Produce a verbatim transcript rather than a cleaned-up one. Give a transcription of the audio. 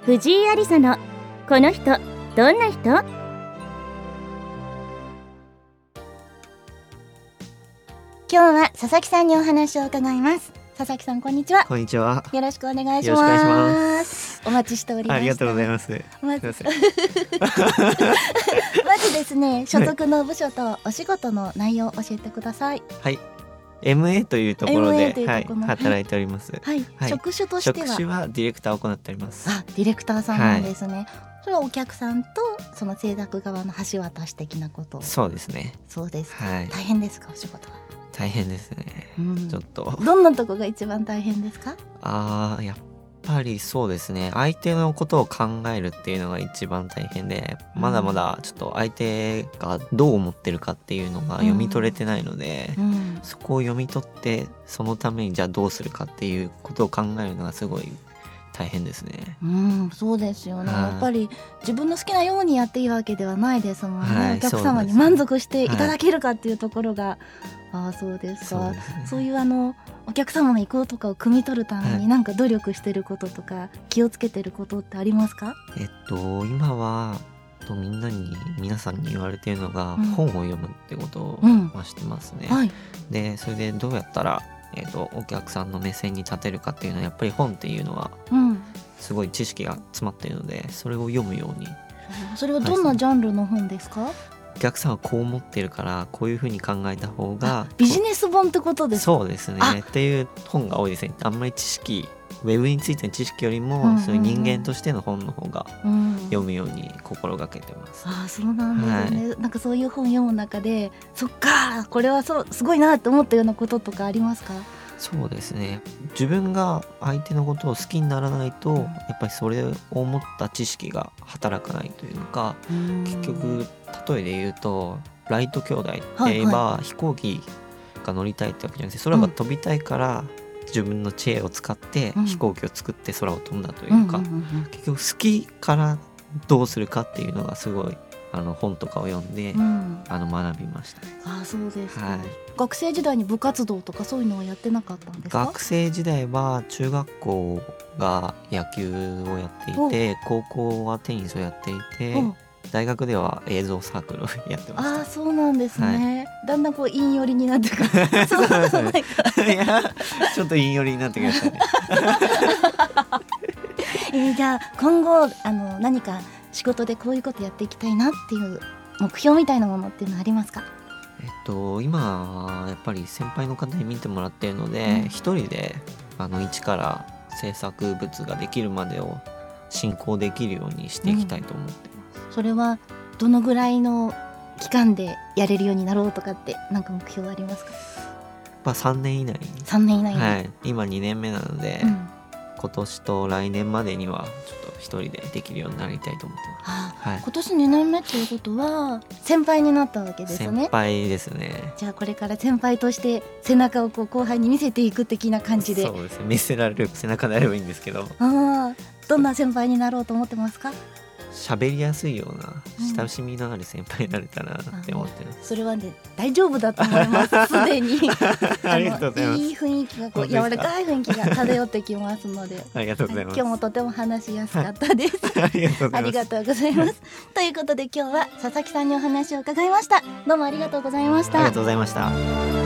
藤井ありさのこの人どんな人。今日は佐々木さんにお話を伺います。佐々木さん、こんにちは。 こんにちは。 よろしくお願いします。 よろしくお願いします。 お待ちしておりました。 ありがとうございます。 まずすいませんまずですね、所属の部署とお仕事の内容を教えてください。 はい、エムエー というところで、 エムエー というはい、 ところの働いております。 はい、 はい、 職種としては。 職種はディレクターを行っております。 あ、ディレクターさんなんですね。はい、それはお客さんとその制作側の橋渡し的なことを。 そうですね。 そうです、 はい、 大変ですか、お仕事は。 大変ですね、うん、ちょっと。 どんなとこが一番大変ですか？ あー、やっぱりそうですね、相手のことを考えるっていうのが一番大変で、まだまだちょっと相手がどう思ってるかっていうのが読み取れてないので、うんうん、そこを読み取ってそのためにじゃあどうするかっていうことを考えるのがすごい大変ですね。 うん、そうですよね。やっぱり自分の好きなようにやっていいわけではないですもんね。はい、お客様に満足していただけるかっていうところが、はい、ああ、そうですか。そうですね。そういうあのお客様の意向とかを汲み取るために何か努力してることとか気をつけてることってありますか？ えっと今はとみんなに皆さんに言われているのが、うん、本を読むってことをしてますね。うんはい、でそれでどうやったらえー、とお客さんの目線に立てるかっていうのはやっぱり本っていうのはすごい知識が詰まっているので、それを読むように。 それはどんなジャンルの本ですか？ お客さんはこう思ってるからこういうふうに考えた方がビジネス本ってことですか？ そうですねっていう本が多いですね。あんまり知識ウェブについての知識よりも、うんうんうん、そういう人間としての本の方が読むように心がけてます。 うん、あ、そうなんですね。はい、なんかそういう本読む中でそっかこれはそうすごいなと思ったようなこととかありますか？ そうですね、自分が相手のことを好きにならないと、うん、やっぱりそれを思った知識が働かないというか、うん、結局例えで言うとライト兄弟って言えば、はいはい、飛行機が乗りたいってわけじゃなくて空が飛びたいから、うん、自分の知恵を使って飛行機を作って空を飛んだというか、うんうんうんうん、結局好きからどうするかっていうのがすごいあの本とかを読んで、うん、あの学びました。 あ、そうですか。 はい、 学生時代に部活動とかそういうのはやってなかったんですか？ 学生時代は中学校が野球をやっていて、高校はテニスをやっていて、大学では映像サークルをやってました。 あ、そうなんですね。はい、だんだんこう陰寄りになってくるそんなことないかいやちょっと陰寄りになってきましたねえー、じゃあ今後あの何か仕事でこういうことやっていきたいなっていう目標みたいなものっていうのはありますか？ えっと今やっぱり先輩の方に見てもらっているので、うん、一人であの一から制作物ができるまでを進行できるようにしていきたいと思ってます。 うん、それはどのぐらいの期間でやれるようになろうとかって何か目標ありますか？ まあ、さんねん以内に。 さんねん以内に、 はい、今にねんめなので、うん、今年と来年までにはちょっと一人でできるようになりたいと思ってます。 はあ、はい、今年にねんめっていうことは先輩になったわけですよね。 先輩ですね。 じゃあこれから先輩として背中をこう後輩に見せていく的な感じで。 そうですね、見せられる背中であればいいんですけど。 あ、どんな先輩になろうと思ってますか？ 喋りやすいような親しみのある先輩になれたらなって思ってます。 うん、それはね大丈夫だと思いますすでにありがとうございます。 いい雰囲気がこう柔らかい雰囲気が漂ってきますのでありがとうございます。 今日もとても話しやすかったです、 はい、ありがとうございます。 ありがとうございますということで今日は佐々木さんにお話を伺いました。どうもありがとうございました。 ありがとうございました。